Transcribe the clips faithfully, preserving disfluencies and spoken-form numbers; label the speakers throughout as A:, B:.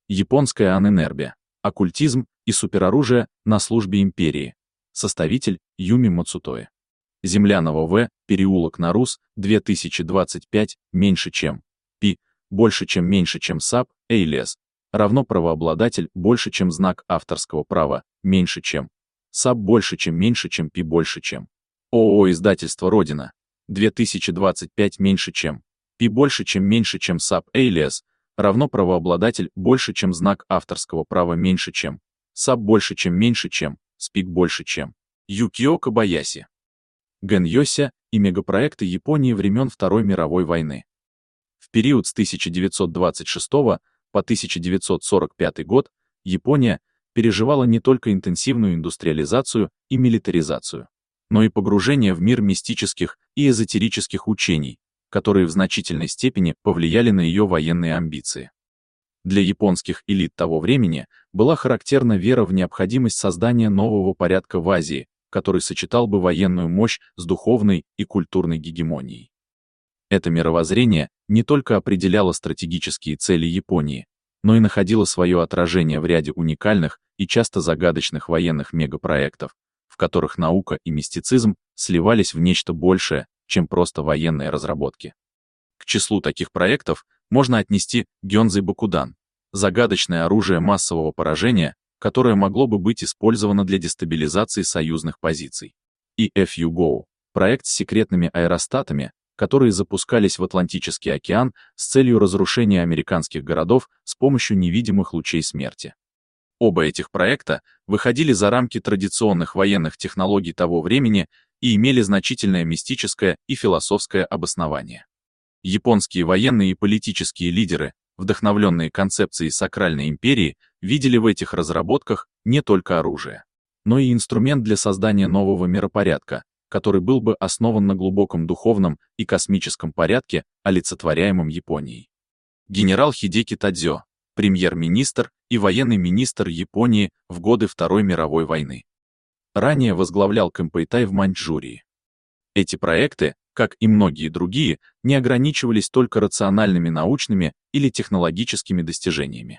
A: Японская Анэнербе. Оккультизм и супероружие на службе империи. Составитель Юми Мацутоэ. Землянова В. Переулок Нарус, две тысячи двадцать пять, меньше чем. Пи. Больше чем меньше чем САП, Эйлес. Равно правообладатель больше чем знак авторского права, меньше чем. САП больше чем меньше чем Пи больше чем. ООО «Издательство Родина». две тысячи двадцать пять меньше чем. Пи больше чем меньше чем САП Эйлес. Равно правообладатель больше чем знак авторского права меньше чем. САП больше чем меньше чем. СПИК больше чем. Юкио Кобаяси. Ген Йося и мегапроекты Японии времен Второй мировой войны. В период с тысяча девятьсот двадцать шестого по тысяча девятьсот сорок пятый год Япония переживала не только интенсивную индустриализацию и милитаризацию, но и погружение в мир мистических и эзотерических учений, которые в значительной степени повлияли на ее военные амбиции. Для японских элит того времени была характерна вера в необходимость создания нового порядка в Азии, который сочетал бы военную мощь с духовной и культурной гегемонией. Это мировоззрение не только определяло стратегические цели Японии, но и находило свое отражение в ряде уникальных и часто загадочных военных мегапроектов, в которых наука и мистицизм сливались в нечто большее, чем просто военные разработки. К числу таких проектов можно отнести Гёнзэй Бакудан, загадочное оружие массового поражения, которое могло бы быть использовано для дестабилизации союзных позиций. И эф ю гоу, проект с секретными аэростатами, которые запускались в Атлантический океан с целью разрушения американских городов с помощью невидимых лучей смерти. Оба этих проекта выходили за рамки традиционных военных технологий того времени и имели значительное мистическое и философское обоснование. Японские военные и политические лидеры, вдохновленные концепцией сакральной империи, видели в этих разработках не только оружие, но и инструмент для создания нового миропорядка, который был бы основан на глубоком духовном и космическом порядке, олицетворяемом Японией. Генерал Хидеки Тадзё, премьер-министр и военный министр Японии в годы Второй мировой войны. Ранее возглавлял Кэмпэйтай в Маньчжурии. Эти проекты, как и многие другие, не ограничивались только рациональными научными или технологическими достижениями.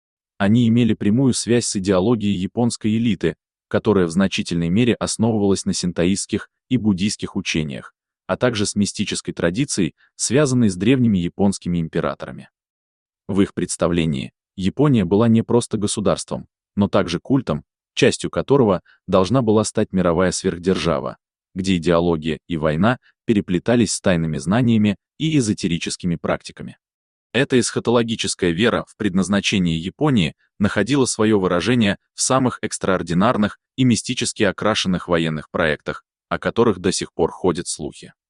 A: Они имели прямую связь с идеологией японской элиты, которая в значительной мере основывалась на синтоистских и буддийских учениях, а также с мистической традицией, связанной с древними японскими императорами. В их представлении Япония была не просто государством, но также культом, частью которого должна была стать мировая сверхдержава, где идеология и война переплетались с тайными знаниями и эзотерическими практиками. Эта эсхатологическая вера в предназначение Японии находила свое выражение в самых экстраординарных и мистически окрашенных военных проектах, о которых до сих пор ходят слухи.